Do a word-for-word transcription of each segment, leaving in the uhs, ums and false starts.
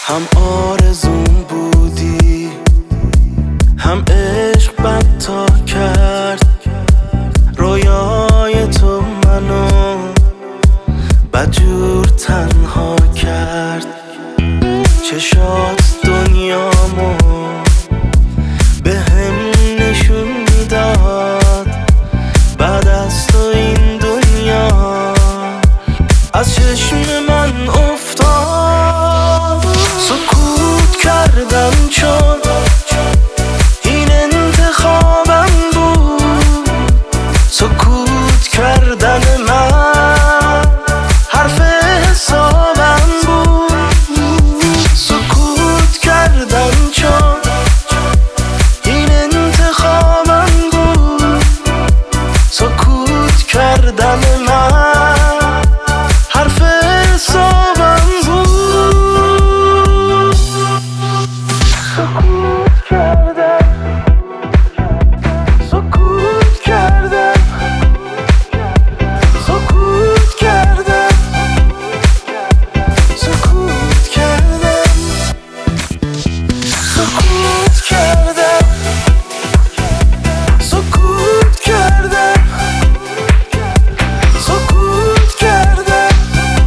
هم آرزوم بودی، هم عشق بد تا کرد. رویای تو منو بدجور تنها کرد. چشات دنیامو به هم نشون میداد. بعد از تو این دنیا از چشم من افتاد. سکوت کردم چون این انتخابم بود. سکوت کردن من حرف حسابم بود. سکوت کردم چون این انتخابم بود. سکوت کردن من حرف حسابم بود. سکوت کردم، سکوت کردم، سکوت کردم، سکوت کردم، سکوت کردم، سکوت کردم، سکوت کردم،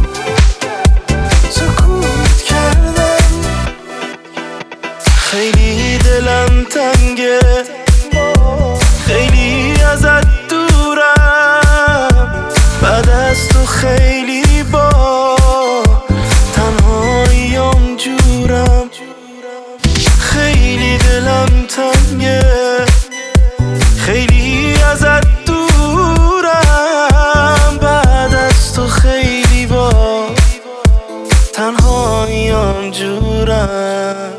سکوت کردم. خیلی دلم تنگه، خیلی ازت دورم. بعد از تو خیلی با تنهاییام جورم. خیلی دلم تنگه، خیلی ازت دورم. بعد از تو خیلی با تنهاییام جورم.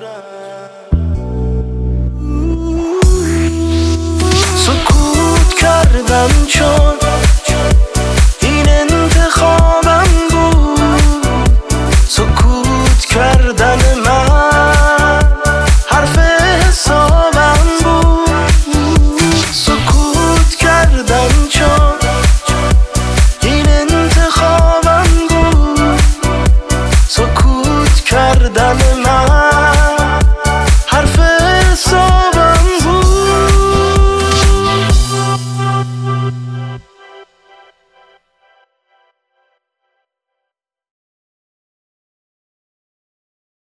سکوت کردم چون این انتخابم بود. سکوت کردن من حرف حسابم بود. سکوت کردم چون این انتخابم بود. سکوت کردن من